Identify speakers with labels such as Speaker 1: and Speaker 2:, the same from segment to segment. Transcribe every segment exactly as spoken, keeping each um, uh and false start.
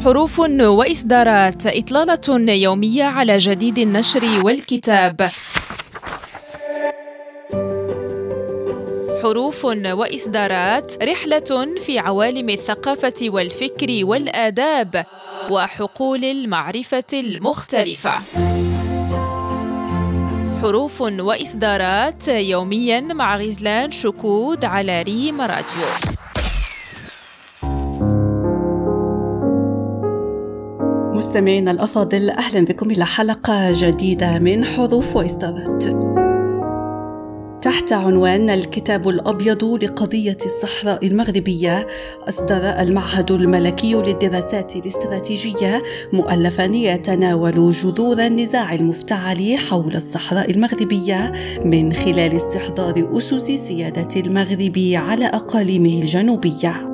Speaker 1: حروف وإصدارات، إطلالة يومية على جديد النشر والكتاب. حروف وإصدارات، رحلة في عوالم الثقافة والفكر والآداب وحقول المعرفة المختلفة. حروف وإصدارات يومياً مع غزلان شكود على ريم راديو.
Speaker 2: مستمعينا الأفاضل، أهلا بكم إلى حلقة جديدة من حروف وإصدارات تحت عنوان الكتاب الأبيض لقضية الصحراء المغربية. أصدر المعهد الملكي للدراسات الاستراتيجية مؤلفاً يتناول جذور النزاع المفتعل حول الصحراء المغربية من خلال استحضار أسس سيادة المغرب على أقاليمه الجنوبية.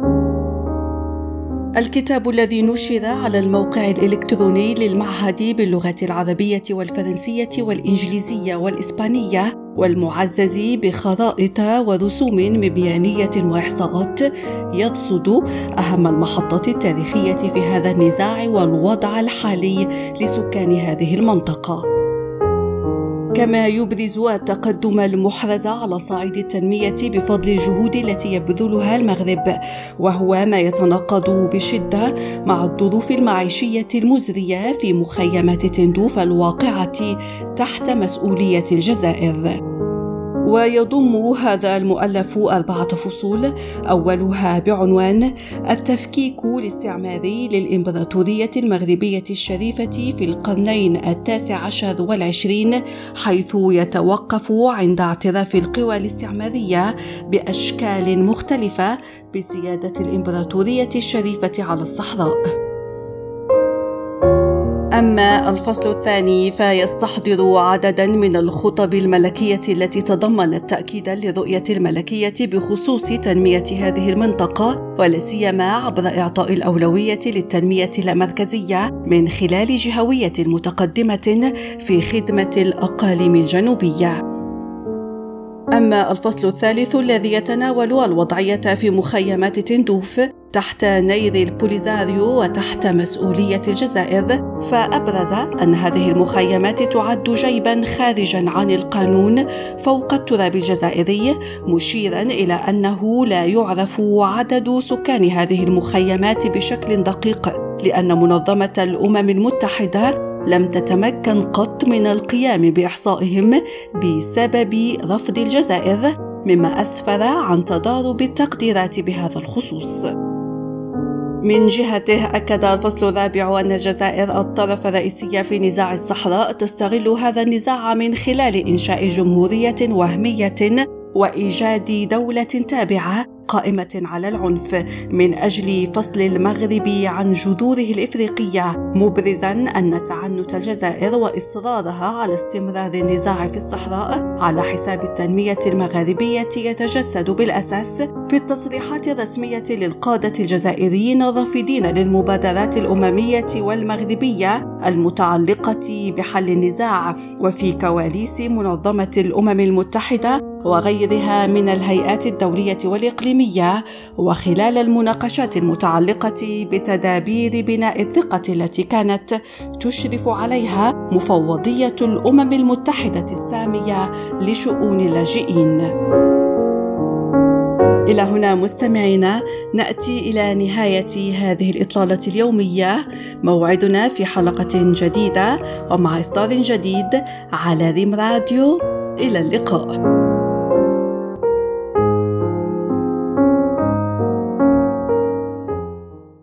Speaker 2: الكتاب الذي نشر على الموقع الإلكتروني للمعهد باللغة العربية والفرنسية والإنجليزية والإسبانية والمعزز بخرائط ورسوم مبيانية وإحصاءات يرصد أهم المحطات التاريخية في هذا النزاع والوضع الحالي لسكان هذه المنطقة، كما يبرز التقدم المحرز على صعيد التنمية بفضل الجهود التي يبذلها المغرب، وهو ما يتناقض بشدة مع الظروف المعيشية المزرية في مخيمات تندوف الواقعة تحت مسؤولية الجزائر. ويضم هذا المؤلف أربعة فصول، أولها بعنوان التفكيك الاستعماري للإمبراطورية المغربية الشريفة في القرنين التاسع عشر والعشرين، حيث يتوقف عند اعتراف القوى الاستعمارية بأشكال مختلفة بسيادة الإمبراطورية الشريفة على الصحراء. أما الفصل الثاني فيستحضر عددا من الخطب الملكية التي تضمنت تأكيدا لرؤية الملكية بخصوص تنمية هذه المنطقة، ولا سيما عبر إعطاء الأولوية للتنمية اللامركزية من خلال جهوية متقدمة في خدمة الأقاليم الجنوبية. أما الفصل الثالث الذي يتناول الوضعية في مخيمات تندوف تحت نير البوليزاريو وتحت مسؤولية الجزائر، فأبرز أن هذه المخيمات تعد جيبا خارجا عن القانون فوق التراب الجزائري، مشيرا إلى أنه لا يعرف عدد سكان هذه المخيمات بشكل دقيق، لأن منظمة الأمم المتحدة لم تتمكن قط من القيام بإحصائهم بسبب رفض الجزائر، مما أسفر عن تضارب التقديرات بهذا الخصوص. من جهته أكد الفصل الرابع أن الجزائر الطرف الرئيسي في نزاع الصحراء تستغل هذا النزاع من خلال إنشاء جمهورية وهمية وإيجاد دولة تابعة قائمة على العنف من أجل فصل المغرب عن جذوره الإفريقية، مبرزا أن تعنت الجزائر وإصرارها على استمرار النزاع في الصحراء على حساب التنمية المغاربية يتجسد بالأساس في التصريحات الرسمية للقادة الجزائريين الرافضين للمبادرات الأممية والمغربية المتعلقة بحل النزاع، وفي كواليس منظمة الأمم المتحدة وغيرها من الهيئات الدولية والإقليمية، وخلال المناقشات المتعلقة بتدابير بناء الثقة التي كانت تشرف عليها مفوضية الأمم المتحدة السامية لشؤون اللاجئين. إلى هنا مستمعينا نأتي إلى نهاية هذه الإطلالة اليومية، موعدنا في حلقة جديدة ومع إصدار جديد على ريم راديو. إلى اللقاء.